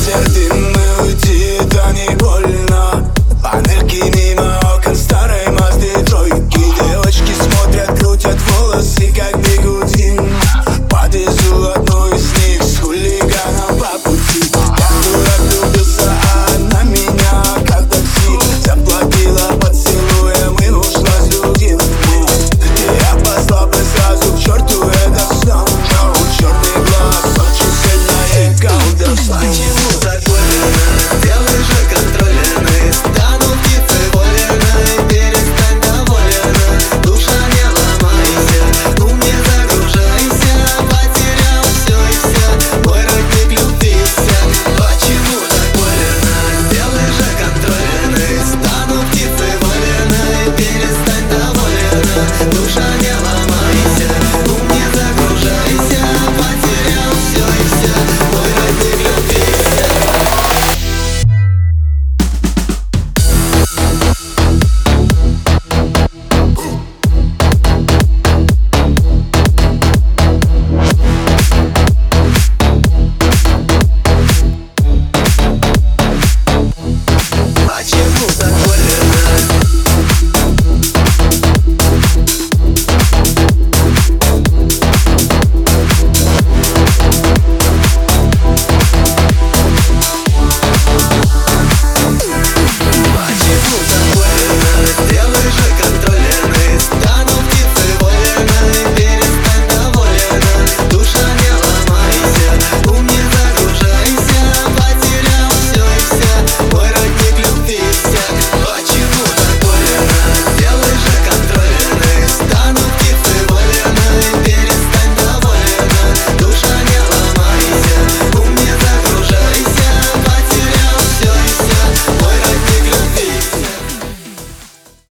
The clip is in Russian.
Терпим мы уйти, да не больно. Панельки мимо окон старой Мазды тройки. Девочки смотрят, крутят волосы, как бигуди. Подвезу одну из них с хулиганом по пути. Я дурак влюбился, а она меня как такси. Заплатила поцелуем и ушла с другим. Я послал бы сразу к черту это сон. Но черный глаз очень сильное колдовство.